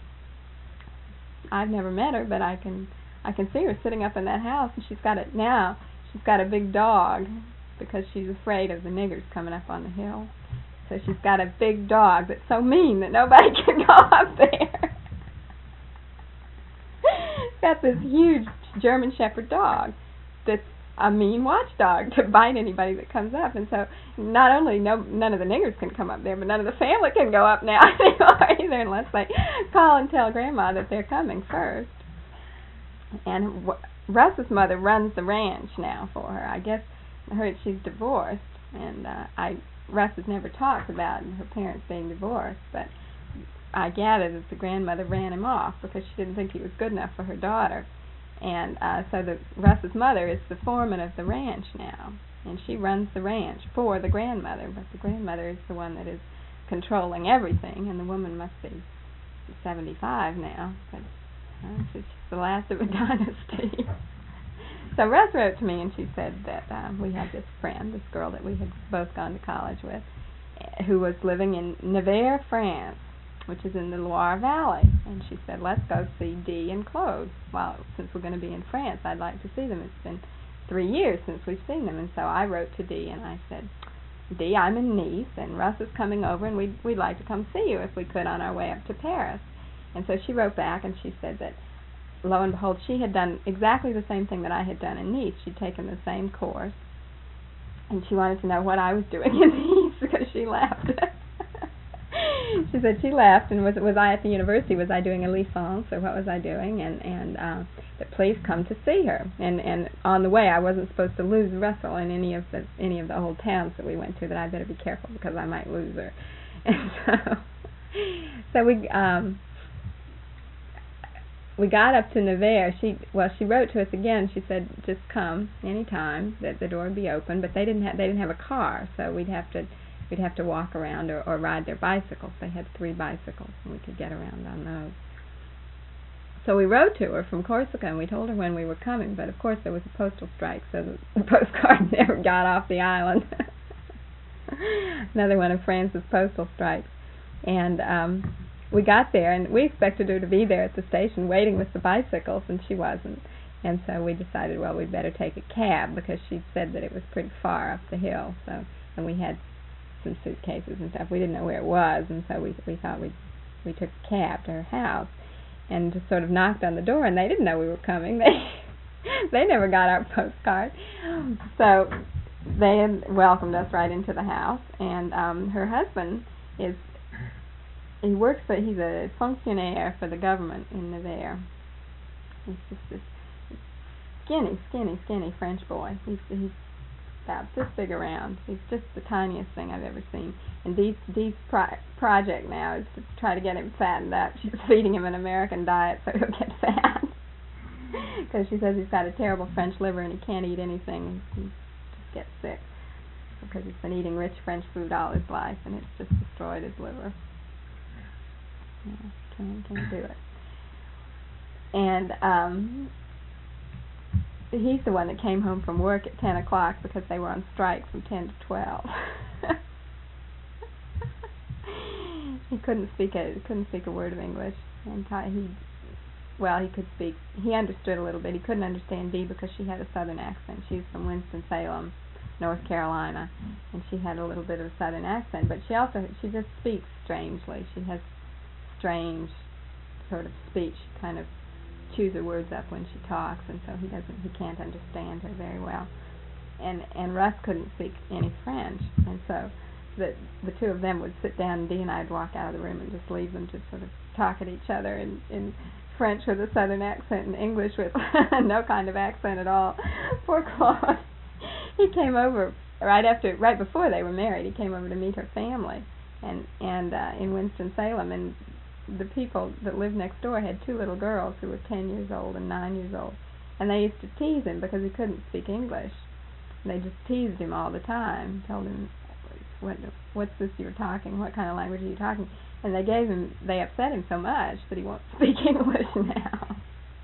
I've never met her, but I can see her sitting up in that house, and she's got a big dog because she's afraid of the niggers coming up on the hill. So she's got a big dog that's so mean that nobody can go up there. She's got this huge German Shepherd dog that's a mean watchdog to bite anybody that comes up. And so not only none of the niggers can come up there, but none of the family can go up now anymore either unless they call and tell Grandma that they're coming first. And Russ's mother runs the ranch now for her. I guess I heard she's divorced, and Russ has never talked about her parents being divorced, but I gather that the grandmother ran him off because she didn't think he was good enough for her daughter. And so Russ's mother is the foreman of the ranch now, and she runs the ranch for the grandmother, but the grandmother is the one that is controlling everything, and the woman must be 75 now, but she's the last of a dynasty. So Russ wrote to me, and she said that we had this friend, this girl that we had both gone to college with, who was living in Nevers, France, which is in the Loire Valley. And she said, let's go see Dee and Claude. Well, since we're going to be in France, I'd like to see them. It's been 3 years since we've seen them. And so I wrote to Dee, and I said, Dee, I'm in Nice, and Russ is coming over, and we'd like to come see you if we could on our way up to Paris. And so she wrote back, and she said that, lo and behold, she had done exactly the same thing that I had done in Nice. She'd taken the same course, and she wanted to know what I was doing in Nice because she left. She said she left, and was I at the university? Was I doing a licence, or what was I doing? And that please come to see her. And on the way, I wasn't supposed to lose Russell in any of the old towns that we went to. That I better be careful because I might lose her. And so we got up to Nevers. She wrote to us again. She said just come anytime, that the door would be open. But they didn't have a car, so we'd have to walk around or ride their bicycles. They had 3 bicycles, and we could get around on those. So we wrote to her from Corsica, and we told her when we were coming, but of course there was a postal strike, so the postcard never got off the island. Another one of France's postal strikes. And we got there, and we expected her to be there at the station waiting with the bicycles, and she wasn't. And so we decided, well, we'd better take a cab, because she'd said that it was pretty far up the hill. So, and we had some suitcases and stuff. We didn't know where it was, and so we thought we took a cab to her house and just sort of knocked on the door, and they didn't know we were coming. They never got our postcard. So they had welcomed us right into the house, and her husband he's a fonctionnaire for the government in Nevers. He's just this skinny French boy. He's about this big around. He's just the tiniest thing I've ever seen. And Dee's project now is to try to get him fattened up. She's feeding him an American diet so he'll get fat. Because she says he's got a terrible French liver and he can't eat anything. He just gets sick because he's been eating rich French food all his life, and it's just destroyed his liver. Yeah, can't do it. And he's the one that came home from work at 10 o'clock because they were on strike from 10 to 12. He couldn't speak a word of English, and he understood a little bit. He couldn't understand Dee because she had a southern accent. She's from Winston-Salem, North Carolina, and she had a little bit of a southern accent, but she just speaks strangely. She has strange sort of speech. She kind of chews her words up when she talks, and so he can't understand her very well. And Russ couldn't speak any French, and so the two of them would sit down, and Dee and I'd walk out of the room and just leave them to sort of talk at each other in French with a southern accent and English with no kind of accent at all. Poor Claude. He came over right before they were married. He came over to meet her family, and in Winston-Salem, and the people that lived next door had 2 little girls who were 10 years old and 9 years old, and they used to tease him because he couldn't speak English. And they just teased him all the time, told him, what's this you're talking? What kind of language are you talking? And they upset him so much that he won't speak English now.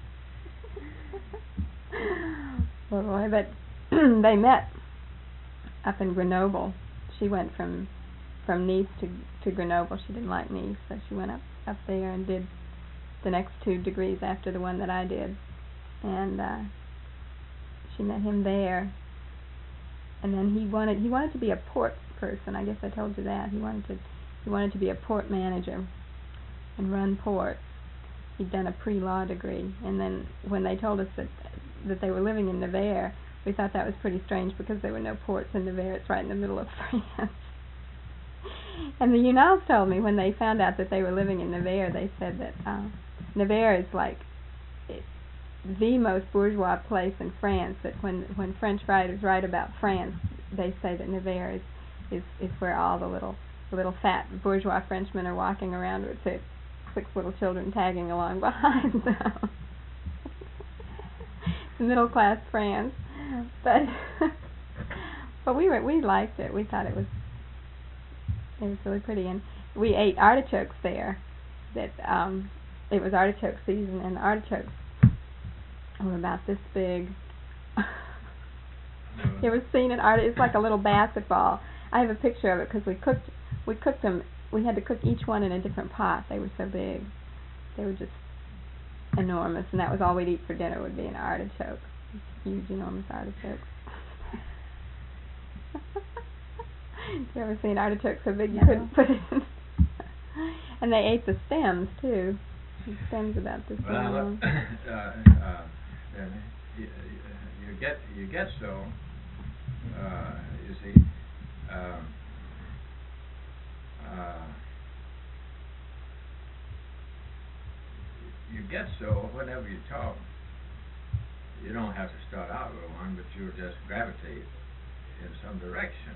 Boy, but they met up in Grenoble. She went from Nice to Grenoble. She didn't like Nice, so she went up there and did the next 2 degrees after the one that I did. And she met him there. And then he wanted to be a port person. I guess I told you that. He wanted to be a port manager and run ports. He'd done a pre-law degree. And then when they told us that they were living in Nevers, We thought that was pretty strange because there were no ports in Nevers. It's right in the middle of France. And the Unals told me when they found out that they were living in Nevers, they said that Nevers is like the most bourgeois place in France. That when French writers write about France, they say that Nevers is where all the little fat bourgeois Frenchmen are walking around with their 6 little children tagging along behind them. It's middle class France, but we liked it. We thought it was really pretty, and we ate artichokes there. That it was artichoke season, and the artichokes were about this big. You ever seen an artichoke? It's like a little basketball. I have a picture of it because we cooked them. We had to cook each one in a different pot. They were so big. They were just enormous, and that was all we'd eat for dinner would be an artichoke. Huge, enormous artichokes. You ever seen artichokes so big you couldn't put it in? And they ate the stems too. The stems about this long.
you get so you see you get so whenever you talk, you don't have to start out with one, but you'll just gravitate in some direction.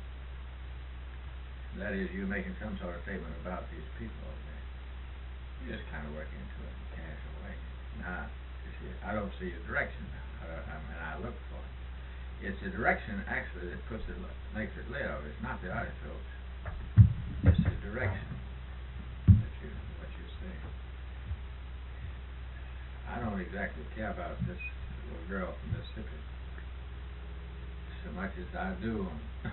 That is, you're making some sort of statement about these people over there. You just kind of work into it in a casual way. Now, you see, I don't see a direction now, and I look for it. It's the direction, actually, that makes it live. It's not the artichokes. It's the direction what you say. I don't exactly care about this little girl from Mississippi so much as I do.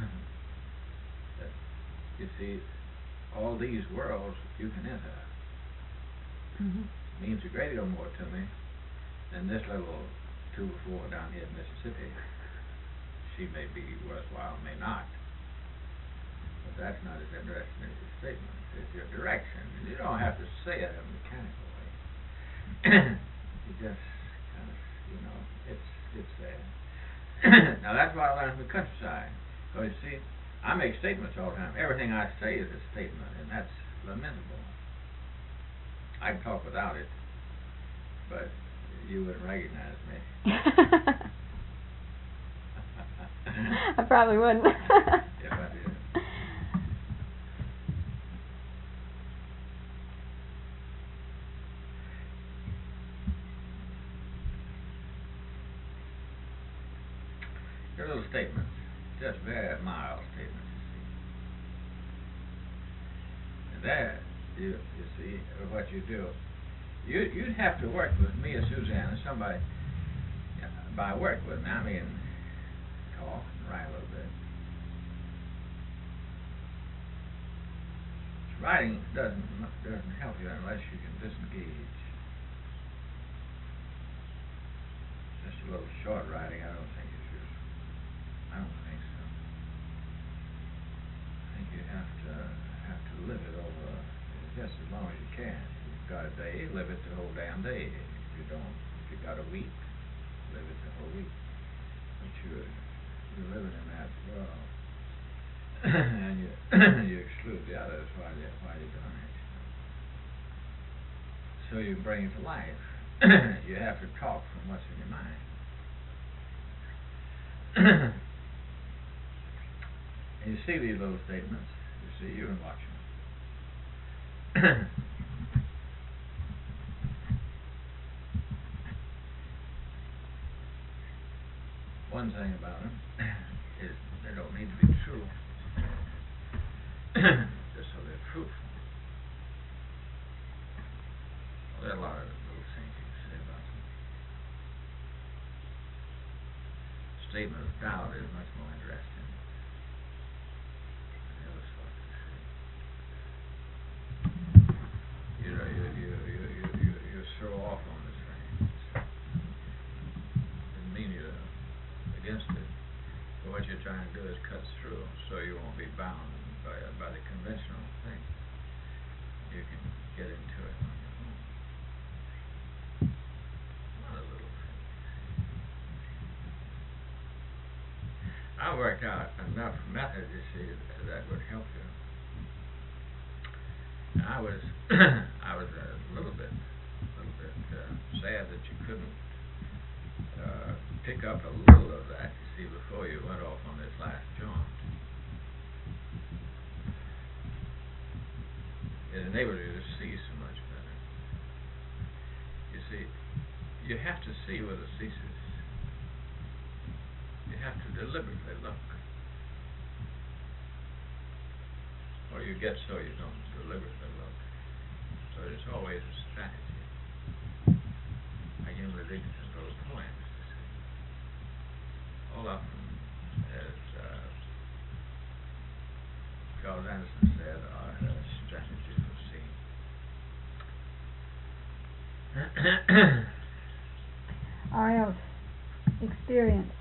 You see, all these worlds you can enter means a great deal more to me than this little 2 or 4 down here in Mississippi. She may be worthwhile, may not. But that's not as interesting as your statement. It's your direction. You don't have to say it in a mechanical way. You just kind of, it's there. Now that's why I learned from the countryside. Because you see, I make statements all the time. Everything I say is a statement, and that's lamentable. I can talk without it, but you wouldn't recognize me.
I probably wouldn't.
If I did. Your little statements, just very mild statements, you see. And that, you see, what you do, you'd have to work with me or Suzanne or somebody. By work with me, I mean talk and write a little bit. Writing doesn't help you unless you can disengage. Just a little short writing, I don't think it's useful. I don't think so. I think you have to live it over just as long as you can. If you've got a day, live it the whole damn day. If you don't, if you've got a week, live it the whole week. But you're living in that world, and you exclude the others while you're doing it. So you bring it to life. You have to talk from what's in your mind. And you see these little statements. You see, you and watch them. One thing about them is they don't need to be true, just so they're truthful. Well, there are a lot of little things you can say about them. Statement of doubt is much more interesting than the other stuff you say. You know, you throw off on this thing. Doesn't mean you're against it. But what you're trying to do is cut through, so you won't be bound by the conventional thing. You can get into it on your own. What a little thing. point out enough methods, you see, that would help you. I was I was a little bit sad that you couldn't pick up a little of that, you see, before you went off on this last jaunt. It enabled you to see so much better. You see, you have to see where the ceases. You have to deliberately look. Or you get so you don't deliberately look. So it's always a strategy. I can relate to those poems, you see. All of them, as Charles Anderson said, are a strategy for seeing.
Or else experience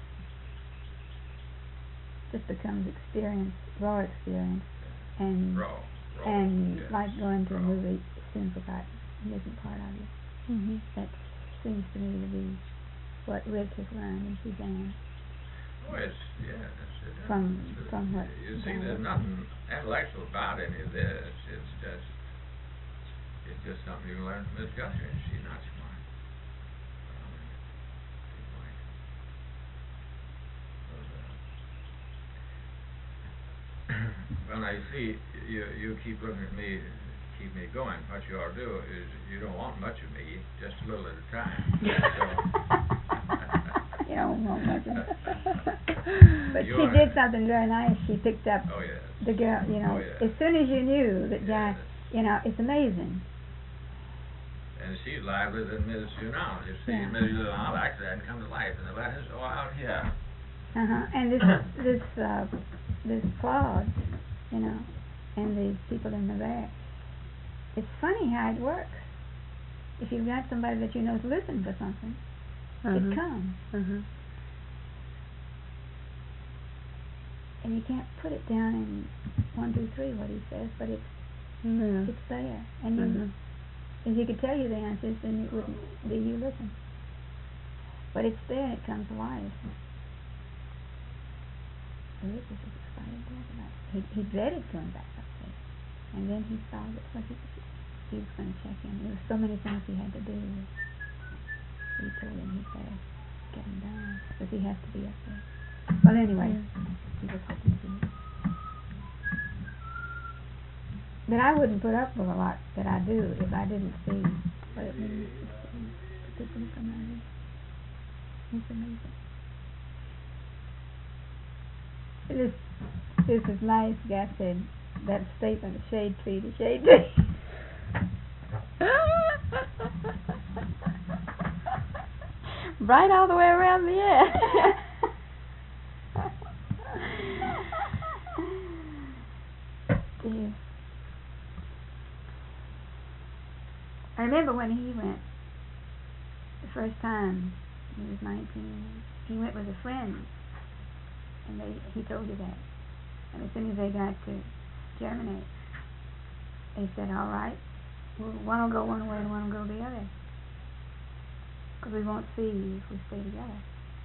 just becomes experience, raw experience, and
Raw,
and
yes,
like going to a
raw.
movie, soon forgot missing part of it. That seems to me to be what Rich has learned in Suzanne.
Oh, it's, yeah, that's it.
From what
You see,
John
there's
Locke-
nothing intellectual about any of this. It's just something you can learn from Miss Guthrie. She's not smart. Well, now you see, you keep looking at me, keep me going. What you ought to do is you don't want much of me, just a little at a time.
You don't want much of it. But
You
she
are-
did something very nice. She picked up
Oh yes.
the girl, you know,
Oh, yes.
as soon as you knew that
Yes.
you know, it's amazing.
And she's livelier than Miss Junal. You see,
Yeah.
Miss Junal actually hadn't come to life, and the letters go out here.
And this Claude, you know, and the people in the back. It's funny how it works. If you've got somebody that you know is listening for something, it comes. And you can't put it down in 1, 2, 3 what he says, but it's there. And you, if he could tell you the answers, then it wouldn't be you listen. But it's there and it comes alive. Rick was just excited about it. He dreaded going back up there. And then he saw that what he was going to check in. There were so many things he had to do. He told him he better get him done because he has to be up there. Well, anyway, he was hoping to. But I wouldn't put up with a lot that I do if I didn't see what it means to see people who come out here. It's amazing. This is nice. Guy said that statement, a shade tree to shade tree.
Right all the way around the edge.
Dear. I remember when he went the first time. He was 19. He went with a friend. And he told you that. And as soon as they got to Germany, they said, all right, well, one will go one way and one will go the other. Because we won't see you if we stay together.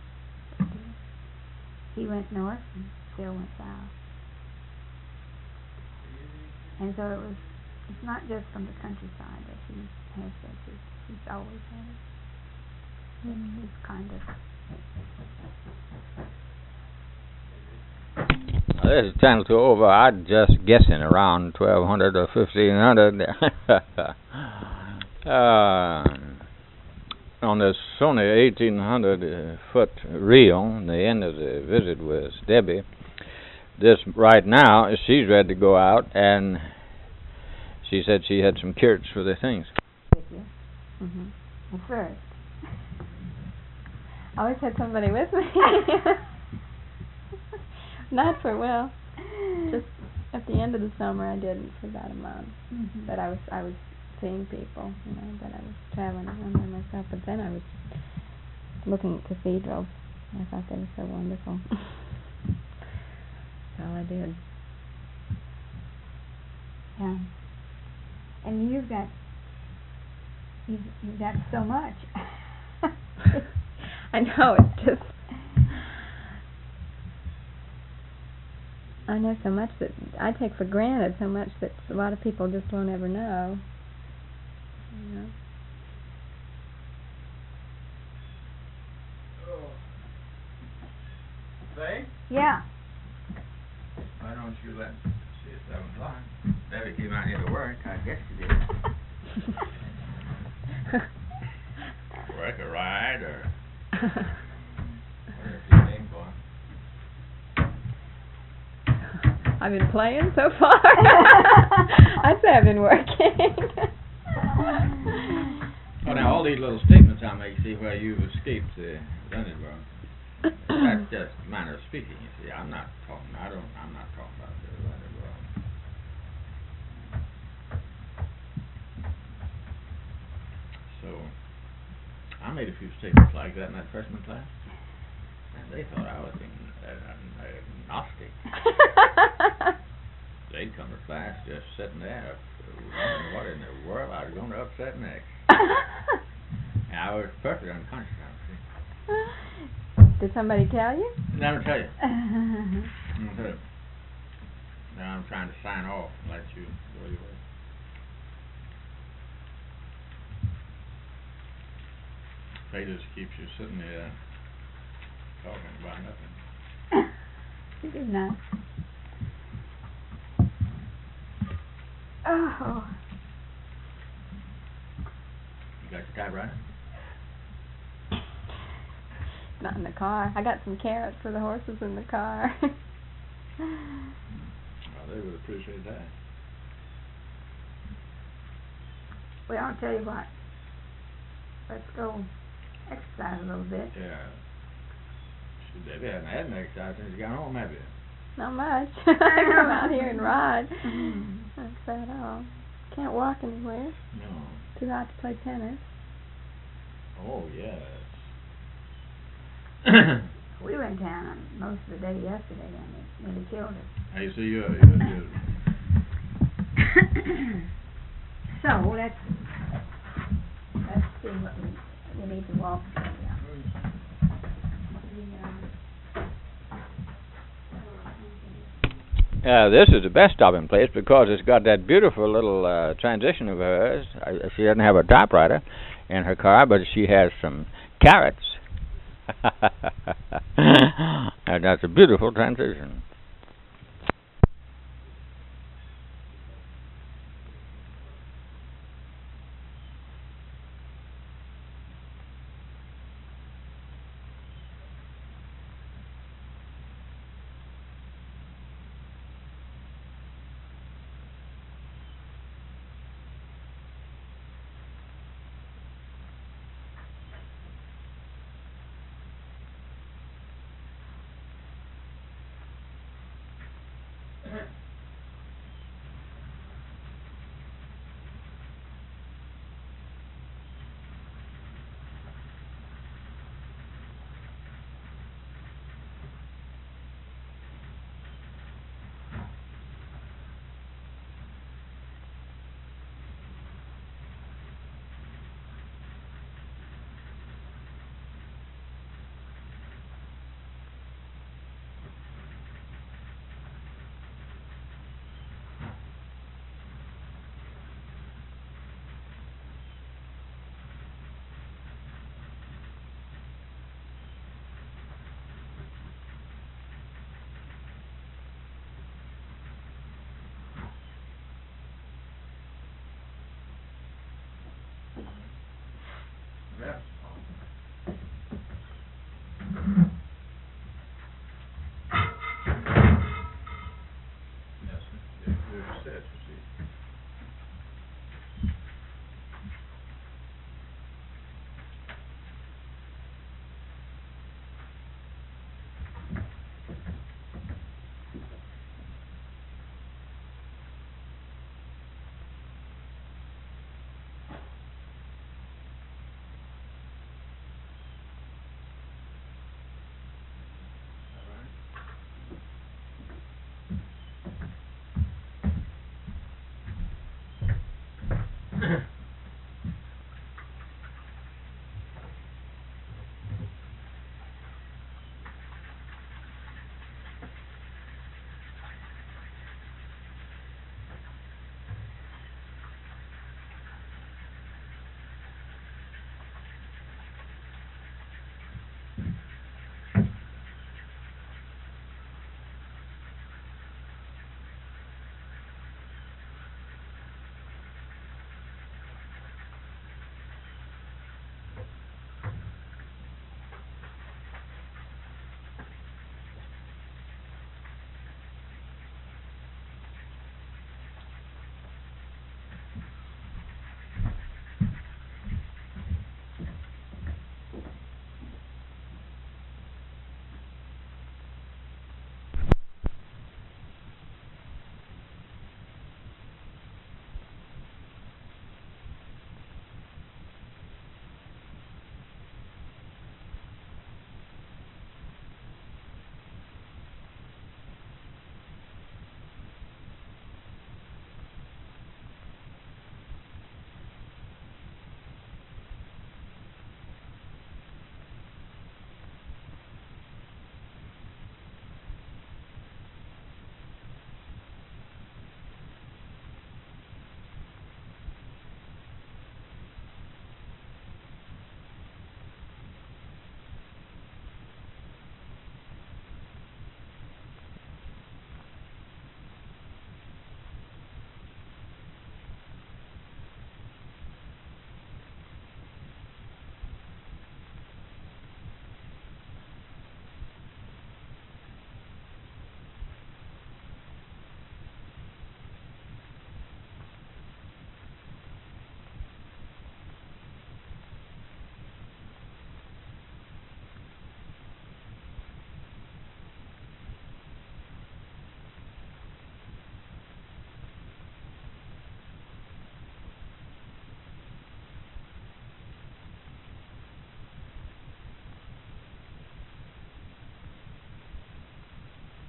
He went north and Phil went south. And so it's not just from the countryside that he has that. He's always had it. It's kind of...
This is Channel 2 over. I'm just guessing around 1200 or 1500. On the Sony 1800 foot reel, the end of the visit with Debbie. This right now, she's ready to go out, and she said she had some curates for the things.
With you. Well, first.
I always had somebody with me. Not for, well, just at the end of the summer I did for about a month. But I was seeing people, you know, but I was traveling around by myself. But then I was looking at cathedrals. I thought they were so wonderful. That's all I did.
Yeah. And you've got so much.
I know, it's just... I know so much that I take for granted, so much that a lot of people just won't ever know. You know.
Faye?
Yeah.
Why don't you let see it's 7 o'clock? Debbie came out here to work. I guess she did. Work or ride or whatever you aim for.
I've been playing so far. I'd say I've been working.
Well, now all these little statements I make, see where you've escaped the Lunenburg. That's just a manner of speaking. You see, I'm not talking about the Lunenburg. So I made a few statements like that in that freshman class, and they thought I was being agnostic. They'd come to class just sitting there, wondering what in the world I was going to upset next. And I was perfectly unconscious of it.
Did somebody tell you?
Let me tell you. Now I'm trying to sign off and let you go your way. They just keeps you sitting there talking about nothing.
It is not. Oh.
You got your typewriter?
Not in the car. I got some carrots for the horses in the car.
Well, they would appreciate that.
Well, I'll tell you what. Let's go exercise a little bit.
Yeah. Debbie hasn't had an exercise since you got home, have you?
Not much. I come out here and ride.
Mm.
That's about all. Can't walk anywhere.
No.
Too hot to play tennis.
Oh, yes.
We were in town most of the day yesterday, and it nearly killed us.
Hey, so you
So let's see what we need to walk through.
This is the best stopping place because it's got that beautiful little transition of hers. She doesn't have a typewriter in her car, but she has some carrots. And that's a beautiful transition.